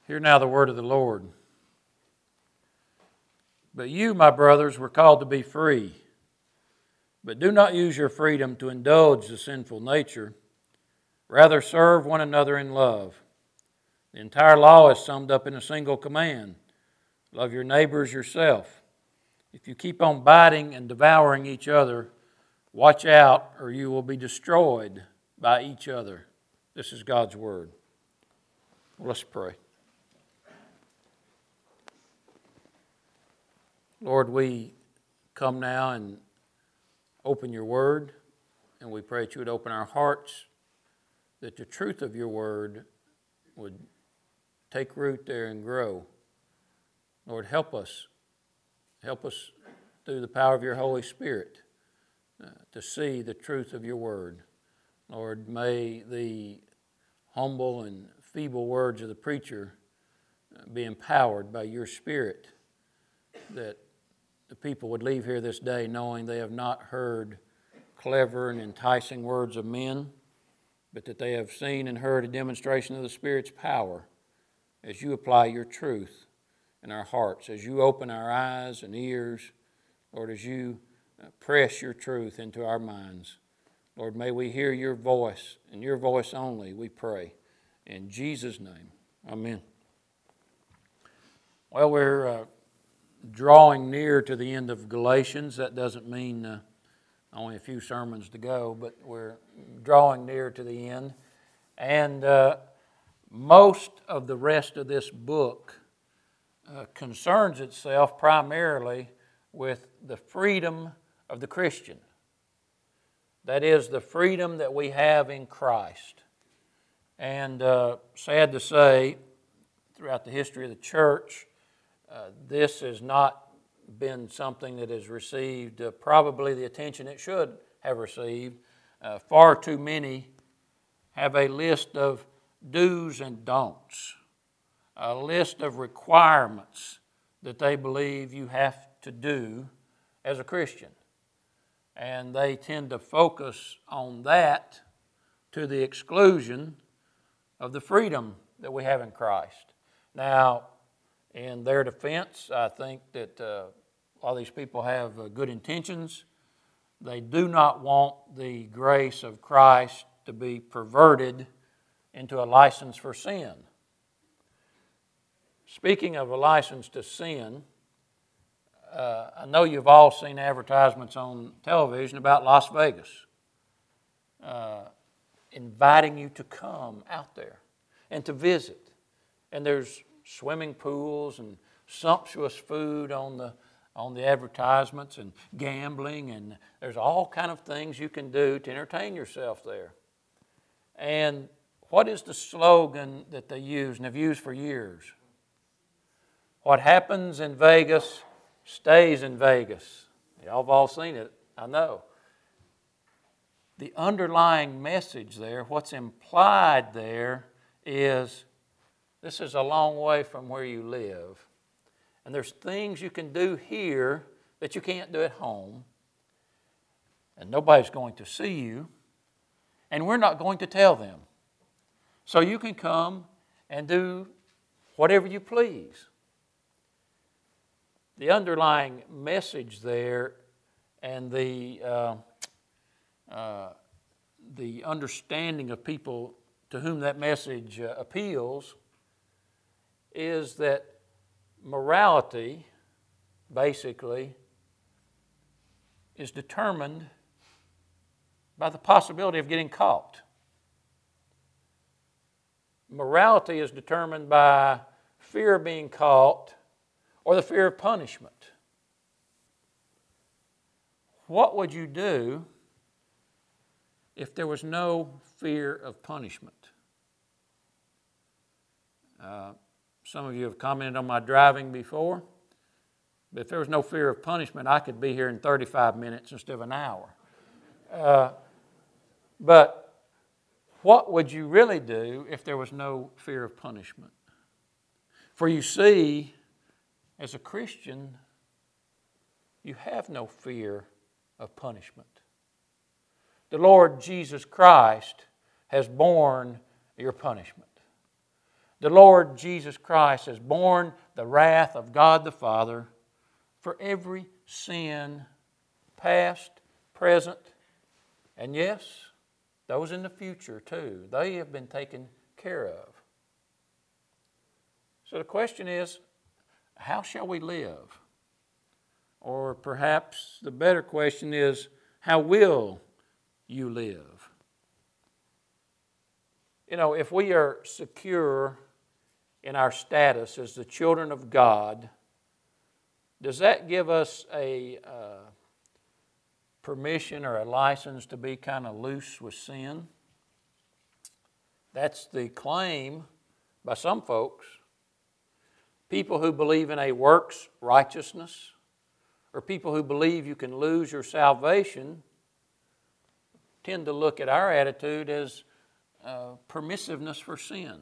Hear now the word of the Lord. But you, my brothers, were called to be free. But do not use your freedom to indulge the sinful nature. Rather, serve one another in love. The entire law is summed up in a single command. Love your neighbor as yourself. If you keep on biting and devouring each other, watch out or you will be destroyed by each other. This is God's word. Let's pray. Lord, we come now and open your word, and we pray that you would open our hearts, that the truth of your word would take root there and grow. Lord, help us. Help us through the power of your Holy Spirit to see the truth of your word. Lord, may the humble and feeble words of the preacher be empowered by your Spirit, that the people would leave here this day knowing they have not heard clever and enticing words of men, but that they have seen and heard a demonstration of the Spirit's power as you apply your truth in our hearts, as you open our eyes and ears, Lord, as you press your truth into our minds. Lord, may we hear your voice, and your voice only, we pray. In Jesus' name, amen. Well, we're drawing near to the end of Galatians. That doesn't mean only a few sermons to go, but we're drawing near to the end. And most of the rest of this book concerns itself primarily with the freedom of the Christian. That is, the freedom that we have in Christ. And sad to say, throughout the history of the church, this has not been something that has received probably the attention it should have received. Far too many have a list of do's and don'ts, a list of requirements that they believe you have to do as a Christian. And they tend to focus on that to the exclusion of the freedom that we have in Christ. Now, in their defense, I think that all these people have good intentions. They do not want the grace of Christ to be perverted into a license for sin. Speaking of a license to sin, I know you've all seen advertisements on television about Las Vegas, inviting you to come out there and to visit. And there's swimming pools and sumptuous food on the advertisements, and gambling, and there's all kind of things you can do to entertain yourself there. And what is the slogan that they use and have used for years? What happens in Vegas stays in Vegas. Y'all have all seen it, I know. The underlying message there, what's implied there, is this is a long way from where you live. And there's things you can do here that you can't do at home. And nobody's going to see you. And we're not going to tell them. So you can come and do whatever you please. The underlying message there and the understanding of people to whom that message appeals is that morality, basically, is determined by the possibility of getting caught. Morality is determined by fear of being caught or the fear of punishment. What would you do if there was no fear of punishment? Some of you have commented on my driving before. But if there was no fear of punishment, I could be here in 35 minutes instead of an hour. But what would you really do if there was no fear of punishment? For you see, as a Christian, you have no fear of punishment. The Lord Jesus Christ has borne your punishment. The Lord Jesus Christ has borne the wrath of God the Father for every sin, past, present, and yes, those in the future too. They have been taken care of. So the question is, how shall we live? Or perhaps the better question is, how will you live? You know, if we are secure in our status as the children of God, does that give us a permission or a license to be kind of loose with sin? That's the claim by some folks. People who believe in a works righteousness, or people who believe you can lose your salvation, tend to look at our attitude as permissiveness for sin.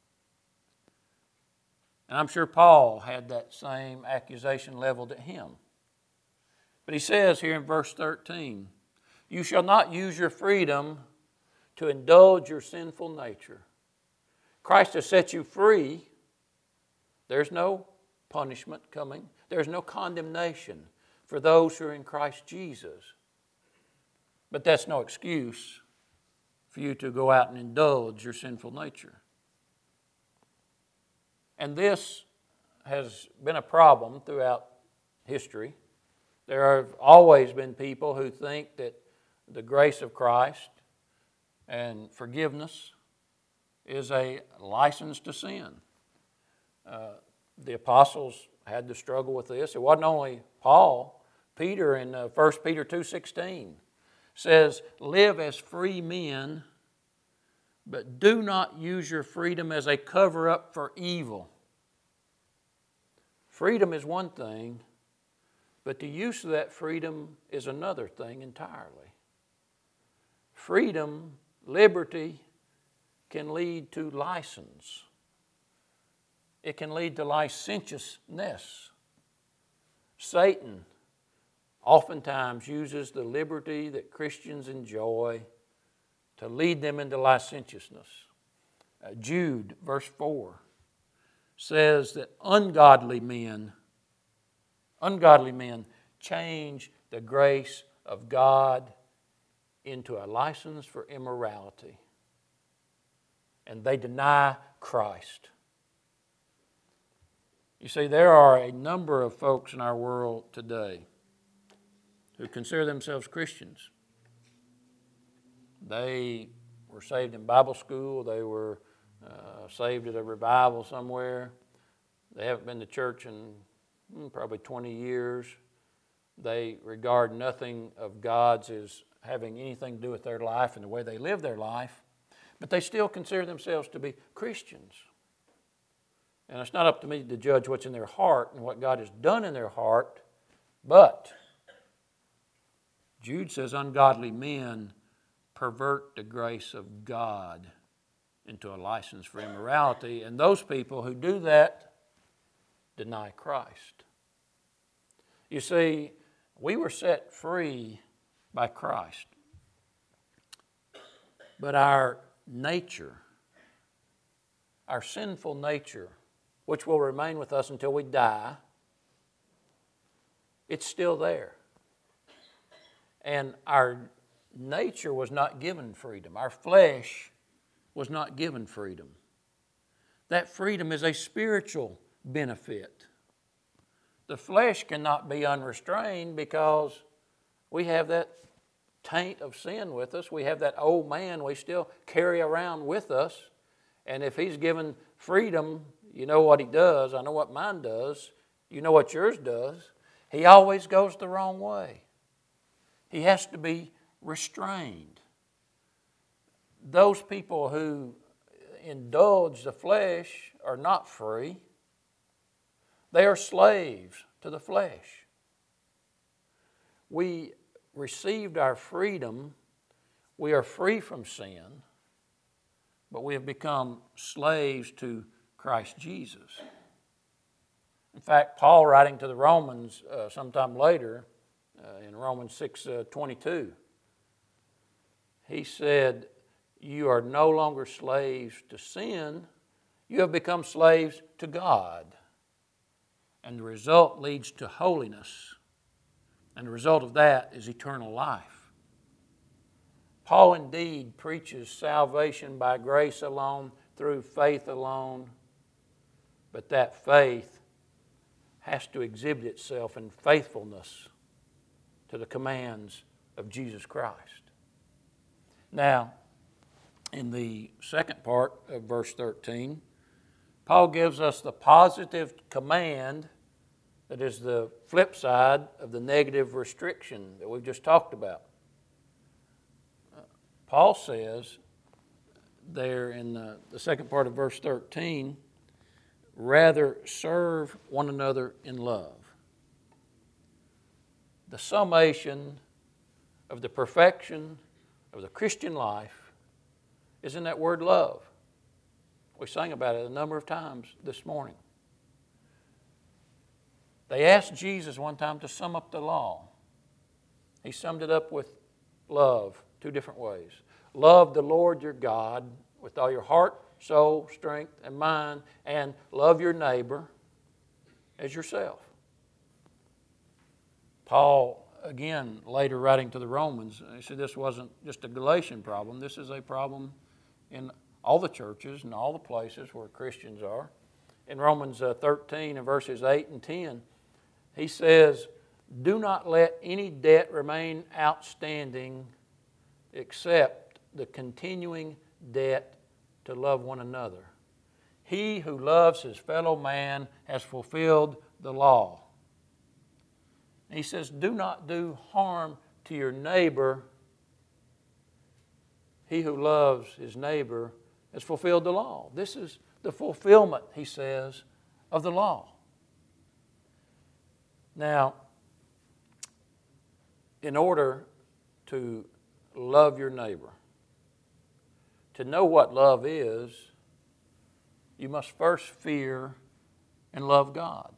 And I'm sure Paul had that same accusation leveled at him. But he says here in verse 13, you shall not use your freedom to indulge your sinful nature. Christ has set you free. There's no punishment coming. There's no condemnation for those who are in Christ Jesus. But that's no excuse for you to go out and indulge your sinful nature. And this has been a problem throughout history. There have always been people who think that the grace of Christ and forgiveness is a license to sin. The apostles had to struggle with this. It wasn't only Paul. Peter in 1 Peter 2:16 says, live as free men, but do not use your freedom as a cover-up for evil. Freedom is one thing, but the use of that freedom is another thing entirely. Freedom, liberty, can lead to license. It can lead to licentiousness. Satan oftentimes uses the liberty that Christians enjoy to lead them into licentiousness. Jude, verse 4, says that ungodly men change the grace of God into a license for immorality. And they deny Christ. You see, there are a number of folks in our world today who consider themselves Christians. They were saved in Bible school. They were saved at a revival somewhere. They haven't been to church in probably 20 years. They regard nothing of God's as having anything to do with their life and the way they live their life. But they still consider themselves to be Christians. And it's not up to me to judge what's in their heart and what God has done in their heart. But Jude says ungodly men pervert the grace of God into a license for immorality. And those people who do that deny Christ. You see, we were set free by Christ. But our nature, our sinful nature, which will remain with us until we die, it's still there. And our nature was not given freedom. Our flesh was not given freedom. That freedom is a spiritual benefit. The flesh cannot be unrestrained because we have that taint of sin with us. We have that old man we still carry around with us. And if he's given freedom, you know what he does. I know what mine does. You know what yours does. He always goes the wrong way. He has to be restrained. Those people who indulge the flesh are not free. They are slaves to the flesh. We received our freedom. We are free from sin, but we have become slaves to Christ Jesus. In fact, Paul, writing to the Romans sometime later, in Romans 6:22, he said, you are no longer slaves to sin. You have become slaves to God. And the result leads to holiness. And the result of that is eternal life. Paul indeed preaches salvation by grace alone, through faith alone. But that faith has to exhibit itself in faithfulness to the commands of Jesus Christ. Now, in the second part of verse 13, Paul gives us the positive command that is the flip side of the negative restriction that we've just talked about. Paul says there in the second part of verse 13, rather serve one another in love. The summation of the perfection of the Christian life is in that word love. We sang about it a number of times this morning. They asked Jesus one time to sum up the law. He summed it up with love, two different ways. Love the Lord your God with all your heart, soul, strength, and mind, and love your neighbor as yourself. Paul, again, later writing to the Romans, he said this wasn't just a Galatian problem. This is a problem in all the churches and all the places where Christians are. In Romans 13 and verses 8 and 10, he says, do not let any debt remain outstanding except the continuing debt to love one another. He who loves his fellow man has fulfilled the law. And he says, do not do harm to your neighbor. He who loves his neighbor has fulfilled the law. This is the fulfillment, he says, of the law. Now, in order to love your neighbor, to know what love is, you must first fear and love God.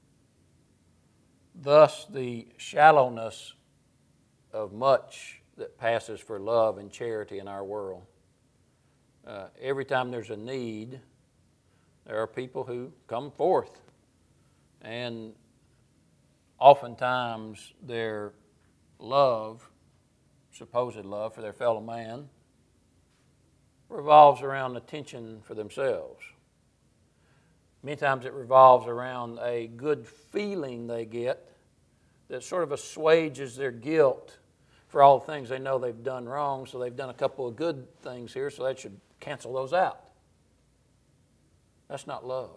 Thus, the shallowness of much that passes for love and charity in our world. Every time there's a need, there are people who come forth, and oftentimes their love, supposed love for their fellow man, revolves around attention for themselves. Many times it revolves around a good feeling they get that sort of assuages their guilt for all the things they know they've done wrong, so they've done a couple of good things here, so that should cancel those out. That's not love.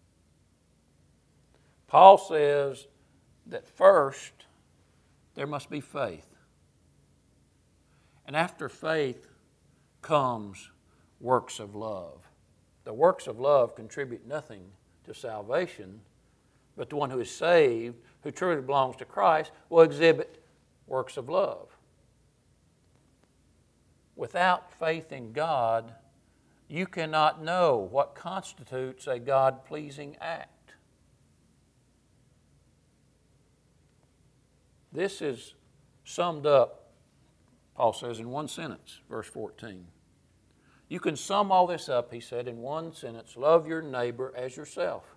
Paul says that first there must be faith. And after faith comes works of love. The works of love contribute nothing to salvation, but the one who is saved, who truly belongs to Christ, will exhibit works of love. Without faith in God, you cannot know what constitutes a God-pleasing act. This is summed up, Paul says, in one sentence, verse 14. You can sum all this up, he said, in one sentence. Love your neighbor as yourself.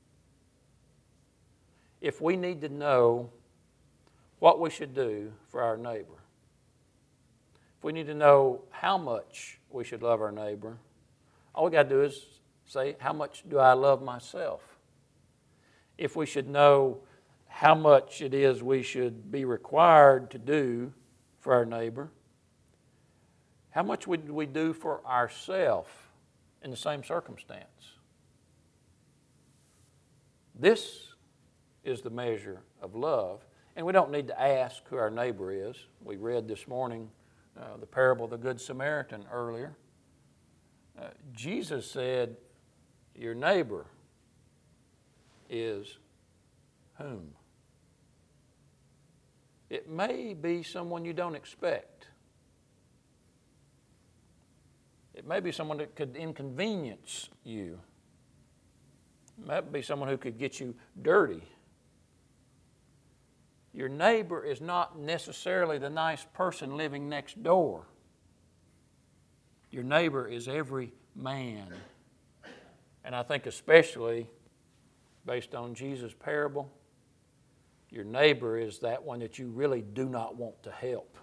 If we need to know what we should do for our neighbor, if we need to know how much we should love our neighbor, all we got to do is say, how much do I love myself? If we should know how much it is we should be required to do for our neighbor, how much would we do for ourselves in the same circumstance? This is the measure of love. And we don't need to ask who our neighbor is. We read this morning the parable of the Good Samaritan earlier. Jesus said, your neighbor is whom? It may be someone you don't expect. It may be someone that could inconvenience you. It might be someone who could get you dirty. Your neighbor is not necessarily the nice person living next door. Your neighbor is every man And I think especially based on Jesus' parable, your neighbor is that one that you really do not want to help.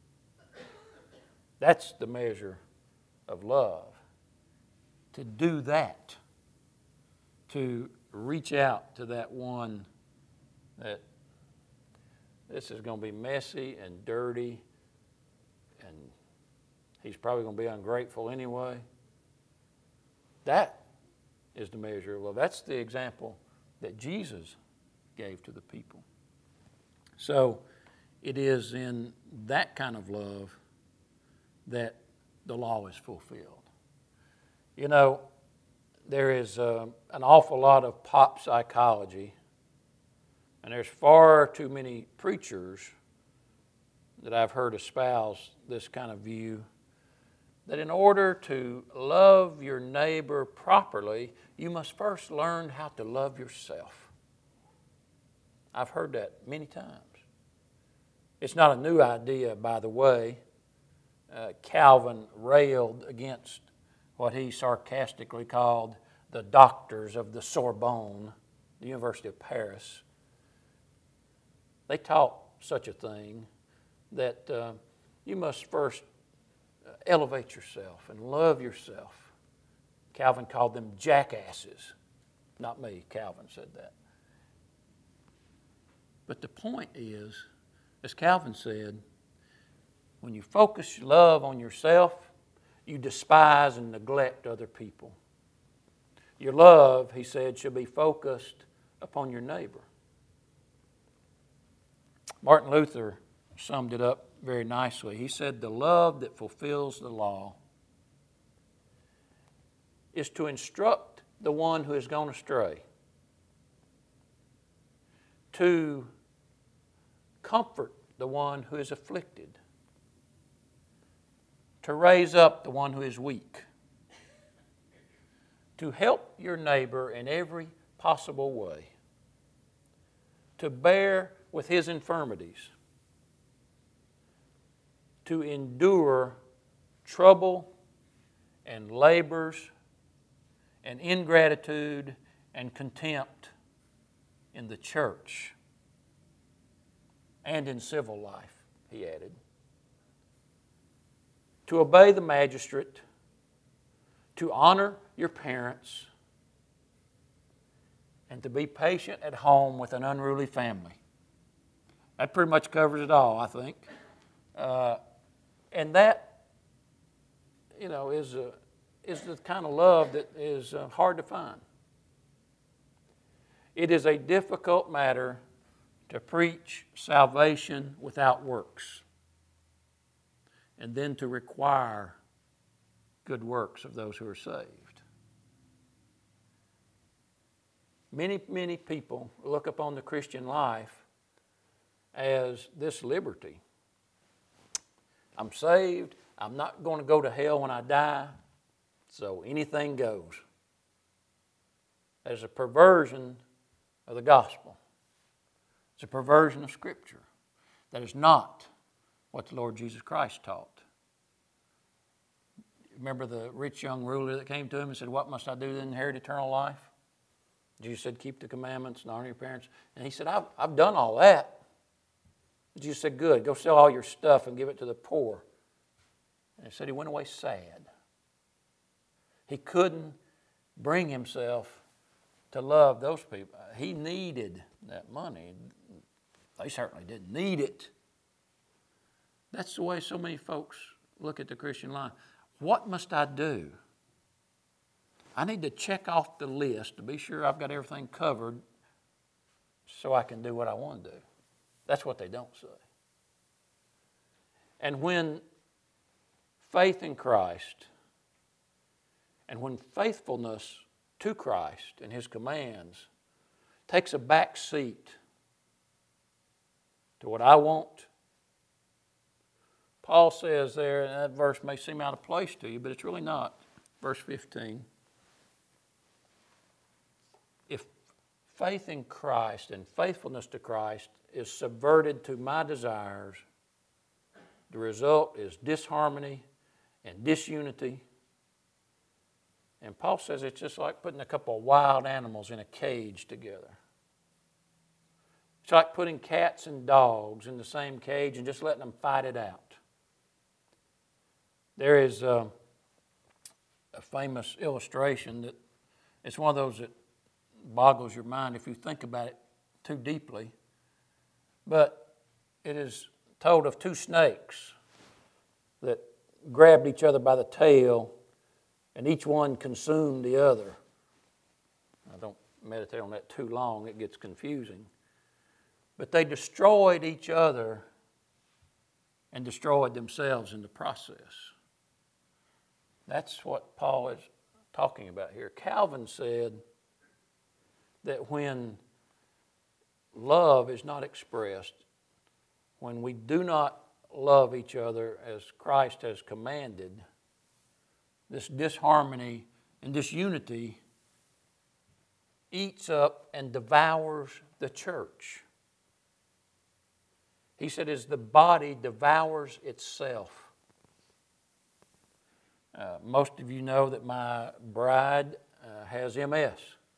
That's the measure of love. To do that, to reach out to that one that this is going to be messy and dirty, and he's probably going to be ungrateful anyway. That is the measure of love. That's the example that Jesus gave to the people. So it is in that kind of love that the law is fulfilled. You know, there is an awful lot of pop psychology, and there's far too many preachers that I've heard espouse this kind of view, that in order to love your neighbor properly, you must first learn how to love yourself. I've heard that many times. It's not a new idea, by the way. Calvin railed against what he sarcastically called the doctors of the Sorbonne, the University of Paris. They taught such a thing, that you must first elevate yourself and love yourself. Calvin called them jackasses. Not me, Calvin said that. But the point is, as Calvin said, when you focus love on yourself, you despise and neglect other people. Your love, he said, should be focused upon your neighbor. Martin Luther summed it up very nicely. He said, the love that fulfills the law is to instruct the one who has gone astray, to comfort the one who is afflicted, to raise up the one who is weak, to help your neighbor in every possible way, to bear with his infirmities, to endure trouble and labors and ingratitude and contempt in the church and in civil life, he added. To obey the magistrate, to honor your parents, and to be patient at home with an unruly family. That pretty much covers it all, I think. And that, you know, is the kind of love that is hard to find. It is a difficult matter to preach salvation without works, and then to require good works of those who are saved. Many people look upon the Christian life as this liberty. I'm saved. I'm not going to go to hell when I die, so anything goes. There's a perversion of the gospel. It's a perversion of Scripture. That is not what the Lord Jesus Christ taught. Remember the rich young ruler that came to him and said, what must I do to inherit eternal life? Jesus said, keep the commandments and honor your parents. And he said, I've done all that. Jesus said, good, go sell all your stuff and give it to the poor. And he said he went away sad. He couldn't bring himself to love those people. He needed that money. They certainly didn't need it. That's the way so many folks look at the Christian life. What must I do? I need to check off the list to be sure I've got everything covered so I can do what I want to do. That's what they don't say. And when faith in Christ and when faithfulness to Christ and His commands takes a back seat to what I want, Paul says there, and that verse may seem out of place to you, but it's really not. Verse 15. If faith in Christ and faithfulness to Christ is subverted to my desires, the result is disharmony and disunity And Paul says it's just like putting a couple of wild animals in a cage together. It's like putting cats and dogs in the same cage and just letting them fight it out. There is a famous illustration that it's one of those that boggles your mind if you think about it too deeply. But it is told of two snakes that grabbed each other by the tail, and each one consumed the other. I don't meditate on that too long, it gets confusing. But they destroyed each other and destroyed themselves in the process. That's what Paul is talking about here. Calvin said that when love is not expressed, when we do not love each other as Christ has commanded, this disharmony and disunity eats up and devours the church. He said, as the body devours itself. Most of you know that my bride has MS.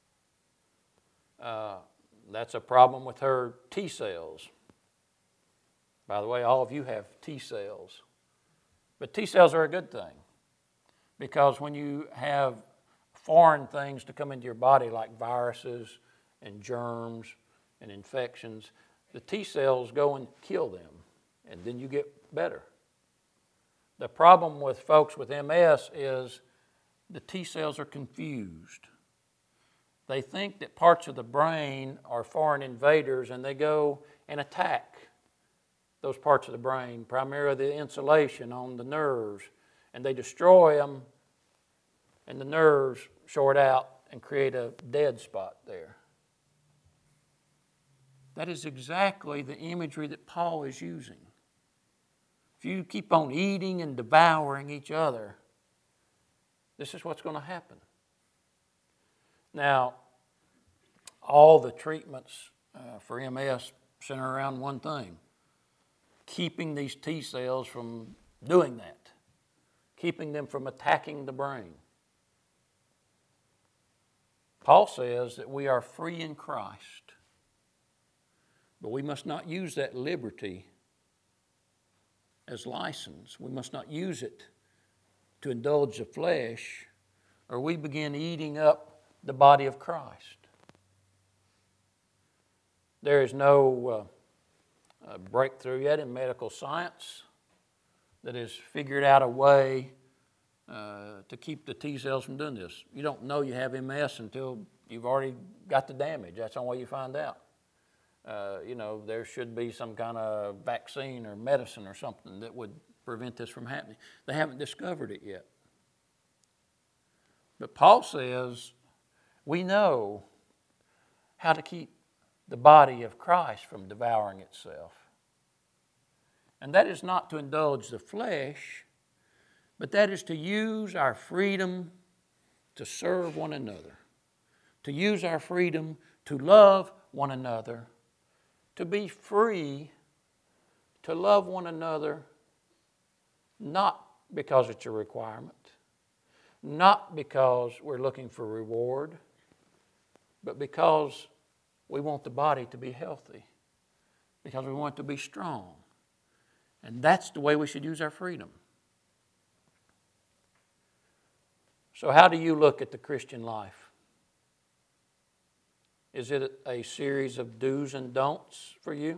That's a problem with her T cells. By the way, all of you have T cells. But T cells are a good thing, because when you have foreign things to come into your body like viruses and germs and infections, the T cells go and kill them, and then you get better. The problem with folks with MS is the T cells are confused. They think that parts of the brain are foreign invaders, and they go and attack those parts of the brain, primarily the insulation on the nerves, and they destroy them, and the nerves short out and create a dead spot there. That is exactly the imagery that Paul is using. If you keep on eating and devouring each other, this is what's going to happen. Now, all the treatments for MS center around one thing: keeping these T cells from doing that, keeping them from attacking the brain. Paul says that we are free in Christ, but we must not use that liberty as license. We must not use it to indulge the flesh, or we begin eating up the body of Christ. There is no breakthrough yet in medical science that has figured out a way to keep the T cells from doing this. You don't know you have MS until you've already got the damage. That's the only way you find out. There should be some kind of vaccine or medicine or something that would prevent this from happening. They haven't discovered it yet. But Paul says we know how to keep the body of Christ from devouring itself. And that is not to indulge the flesh, but that is to use our freedom to serve one another, to use our freedom to love one another, to be free to love one another, not because it's a requirement, not because we're looking for reward, but because we want the body to be healthy, because we want it to be strong. And that's the way we should use our freedom. So how do you look at the Christian life? Is it a series of do's and don'ts for you?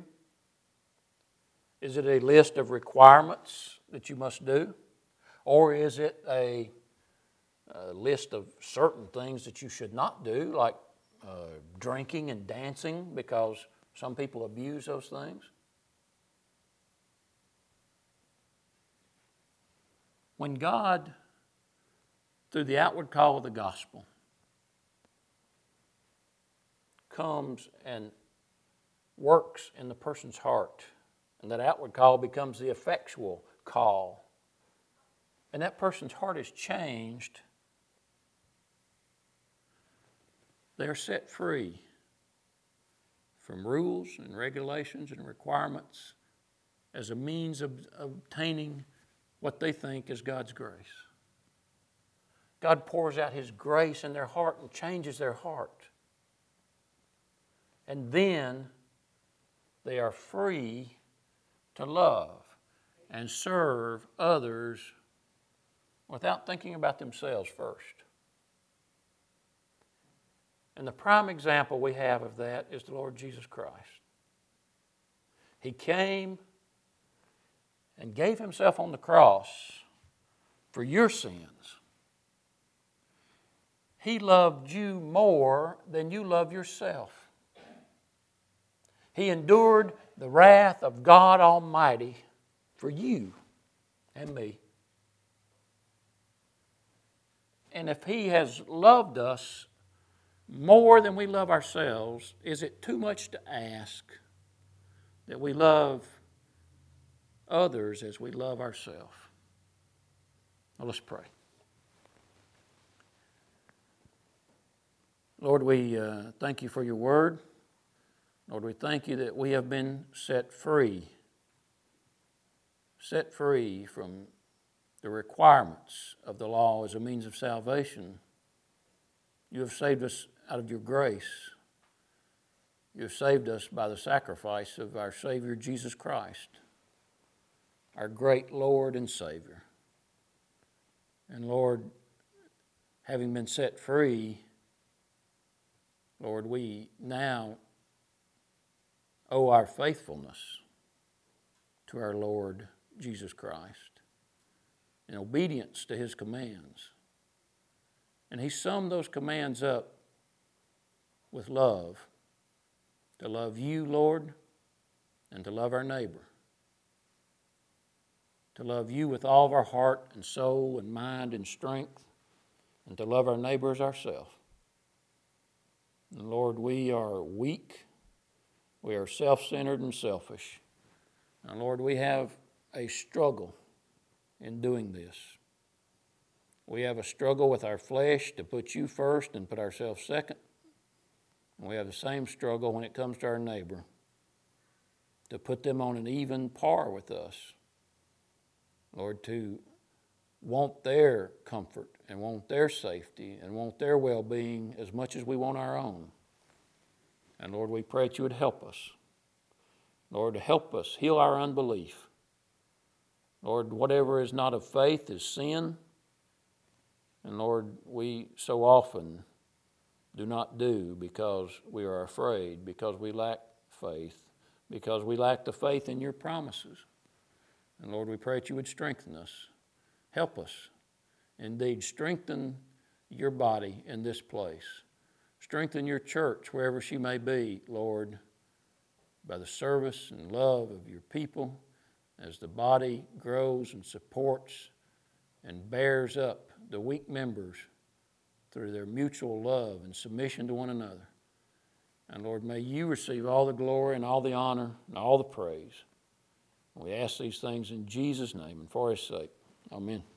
Is it a list of requirements that you must do? Or is it a list of certain things that you should not do, like drinking and dancing, because some people abuse those things? When God, through the outward call of the gospel, comes and works in the person's heart, and that outward call becomes the effectual call, and that person's heart is changed, they are set free from rules and regulations and requirements as a means of obtaining what they think is God's grace. God pours out His grace in their heart and changes their heart. And then they are free to love and serve others without thinking about themselves first. And the prime example we have of that is the Lord Jesus Christ. He came and gave Himself on the cross for your sins. He loved you more than you love yourself. He endured the wrath of God Almighty for you and me. And if He has loved us more than we love ourselves, is it too much to ask that we love others as we love ourselves? Now let's pray. Lord, we thank You for Your word. Lord, we thank You that we have been set free from the requirements of the law as a means of salvation. You have saved us out of Your grace. You have saved us by the sacrifice of our Savior Jesus Christ, our great Lord and Savior. And Lord, having been set free, Lord, we now owe our faithfulness to our Lord Jesus Christ in obedience to His commands. And He summed those commands up with love. To love You, Lord, and to love our neighbor. To love You with all of our heart and soul and mind and strength, and to love our neighbor as ourselves. And Lord, we are weak. We are self-centered and selfish. And Lord, we have a struggle in doing this. We have a struggle with our flesh to put You first and put ourselves second. And we have the same struggle when it comes to our neighbor, to put them on an even par with us. Lord, to want their comfort and want their safety and want their well-being as much as we want our own. And Lord, we pray that You would help us. Lord, to help us heal our unbelief. Lord, whatever is not of faith is sin. And Lord, we so often do not do because we are afraid, because we lack faith, because we lack the faith in Your promises. And Lord, we pray that You would strengthen us. Help us. Indeed, strengthen Your body in this place. Strengthen Your church wherever she may be, Lord, by the service and love of Your people as the body grows and supports and bears up the weak members through their mutual love and submission to one another. And Lord, may You receive all the glory and all the honor and all the praise. We ask these things in Jesus' name and for His sake. Amen.